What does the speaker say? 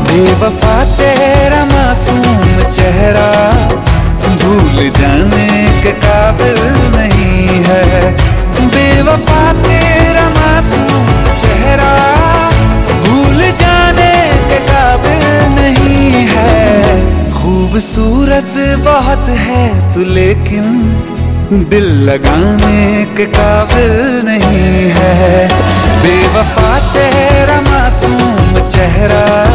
बेवफा तेरा मासूम चेहरा भूल जाने के काबिल नहीं है। बेवफा तेरा मासूम चेहरा भूल जाने के काबिल नहीं है। खूबसूरत बहुत है तू लेकिन दिल लगाने के काबिल नहीं है। बेवफा तेरा मासूम चेहरा